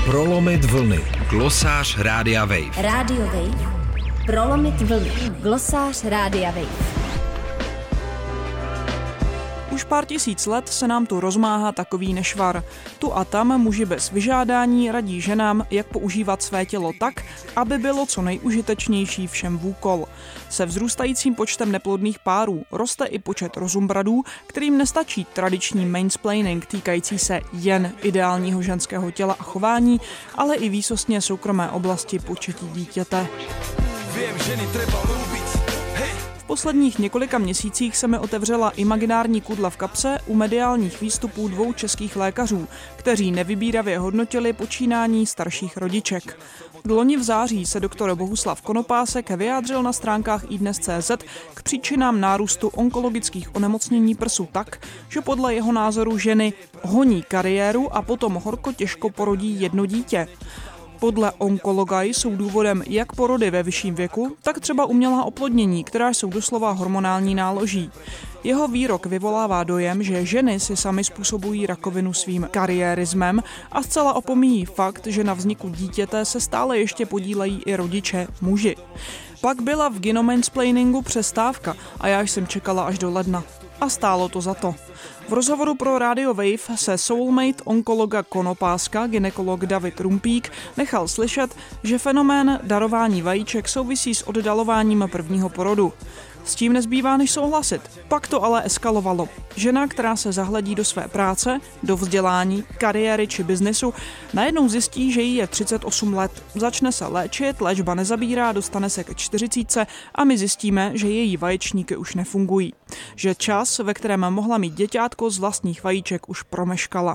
Prolomit vlny. Glosář Rádia Wave. Rádio Wave. Prolomit vlny. Glosář Rádia Wave. Už pár tisíc let se nám tu rozmáhá takový nešvar. Tu a tam muži bez vyžádání radí ženám, jak používat své tělo tak, aby bylo co nejužitečnější všem vůkol. Se vzrůstajícím počtem neplodných párů roste i počet rozumbradů, kterým nestačí tradiční mansplaining týkající se jen ideálního ženského těla a chování, ale i výsostně soukromé oblasti početí dítěte. Vím, ženy treba lúbiť. V posledních několika měsících se mi otevřela imaginární kudla v kapse u mediálních výstupů 2 českých lékařů, kteří nevybíravě hodnotili počínání starších rodiček. Loni v září se doktor Bohuslav Konopásek vyjádřil na stránkách iDnes.cz k příčinám nárůstu onkologických onemocnění prsu tak, že podle jeho názoru ženy honí kariéru a potom horko těžko porodí jedno dítě. Podle onkologa jsou důvodem jak porody ve vyšším věku, tak třeba umělá oplodnění, která jsou doslova hormonální náloží. Jeho výrok vyvolává dojem, že ženy si samy způsobují rakovinu svým kariérismem a zcela opomíjí fakt, že na vzniku dítěte se stále ještě podílejí i rodiče, muži. Pak byla v gynomansplainingu přestávka a já jsem čekala až do ledna. A stálo to za to. V rozhovoru pro Radio Wave se soulmate onkologa Konopáska, gynekolog David Rumpík, nechal slyšet, že fenomén darování vajíček souvisí s oddalováním prvního porodu. S tím nezbývá než souhlasit. Pak to ale eskalovalo. Žena, která se zahledí do své práce, do vzdělání, kariéry či biznesu, najednou zjistí, že jí je 38 let. Začne se léčit, léčba nezabírá, dostane se ke 40 a my zjistíme, že její vaječníky už nefungují. Že čas, ve kterém mohla mít děťátko z vlastních vajíček, už promeškala.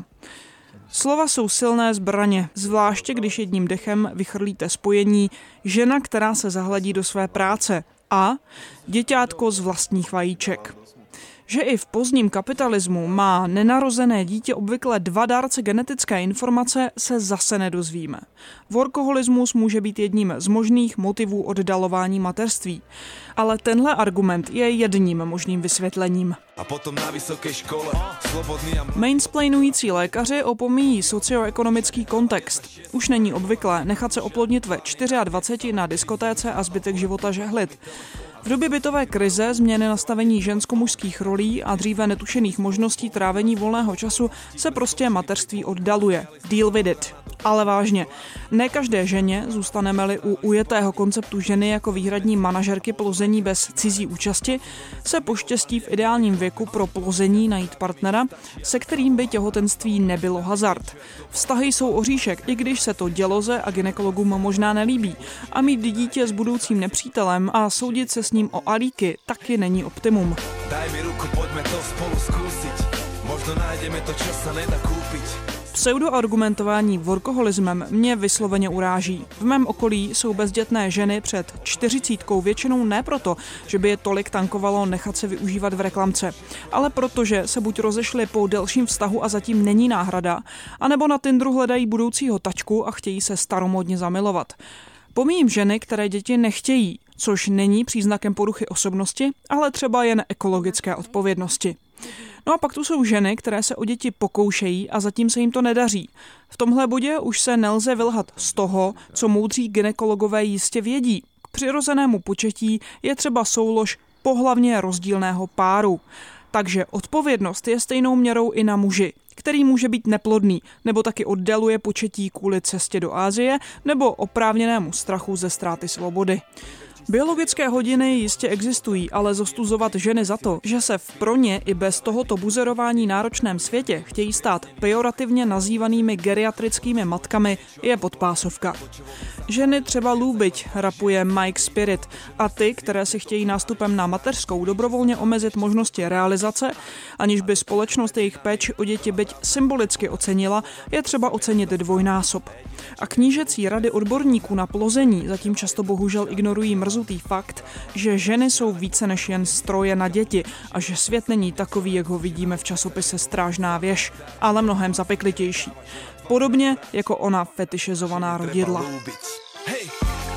Slova jsou silné zbraně, zvláště když jedním dechem vychrlíte spojení žena, která se zahledí do své práce a děťátko z vlastních vajíček. Že i v pozdním kapitalismu má nenarozené dítě obvykle 2 dárce genetické informace, se zase nedozvíme. Workoholismus může být jedním z možných motivů oddalování mateřství. Ale tenhle argument je jedním možným vysvětlením. A potom na vysoké škole slobodný a Mansplainující lékaři opomíjí socioekonomický kontext. Už není obvyklé nechat se oplodnit ve 24 na diskotéce a zbytek života žehlit. V době bytové krize, změny nastavení žensko-mužských rolí a dříve netušených možností trávení volného času se prostě mateřství oddaluje. Deal with it. Ale vážně, ne každé ženě, zůstaneme-li u ujetého konceptu ženy jako výhradní manažerky plození bez cizí účasti, se poštěstí v ideálním věku pro plození najít partnera, se kterým by těhotenství nebylo hazard. Vztahy jsou oříšek, i když se to děloze a gynekologům možná nelíbí. A mít dítě s budoucím nepřítelem a soudit se s ním o alíky taky není optimum. daj mi ruku, poďme to spolu skúsiť. Možno nájdeme to, čo sa nedá kúpiť. Pseudoargumentování workoholismem mě vysloveně uráží. V mém okolí jsou bezdětné ženy před 40 většinou ne proto, že by je tolik tankovalo nechat se využívat v reklamce, ale protože se buď rozešly po delším vztahu a zatím není náhrada, anebo na Tinderu hledají budoucího tačku a chtějí se staromódně zamilovat. Pomíjím ženy, které děti nechtějí, což není příznakem poruchy osobnosti, ale třeba jen ekologické odpovědnosti. No a pak tu jsou ženy, které se o děti pokoušejí a zatím se jim to nedaří. V tomhle bodě už se nelze vylhat z toho, co moudří gynekologové jistě vědí. K přirozenému početí je třeba soulož pohlavně rozdílného páru. Takže odpovědnost je stejnou měrou i na muži, který může být neplodný, nebo taky oddaluje početí kvůli cestě do Asie, nebo oprávněnému strachu ze ztráty svobody. Biologické hodiny jistě existují, ale zostuzovat ženy za to, že se v pro ně i bez tohoto buzerování náročném světě chtějí stát pejorativně nazývanými geriatrickými matkami, je podpásovka. Ženy třeba lúbiť, rapuje Mike Spirit, a ty, které si chtějí nástupem na mateřskou dobrovolně omezit možnosti realizace, aniž by společnost jejich péči o děti byť symbolicky ocenila, je třeba ocenit dvojnásob. A knížecí rady odborníků na plození zatím často bohužel ignorují mrzutý fakt, že ženy jsou více než jen stroje na děti a že svět není takový, jak ho vidíme v časopise Strážná věž, ale mnohem zapeklitější. Podobně jako ona fetišizovaná rodidla. Hej,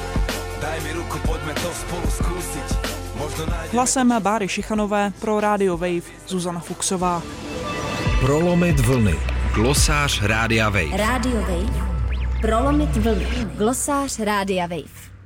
daj mi ruku, poďme to spolu skúsiť. Možno nájdeme... Hlasem Báry Šichanové pro Radio Wave Zuzana Fuchsová. Prolomit vlny. Glosář Rádia Wave. Rádio Wave. Prolomit vlny. Glosář Rádia Wave.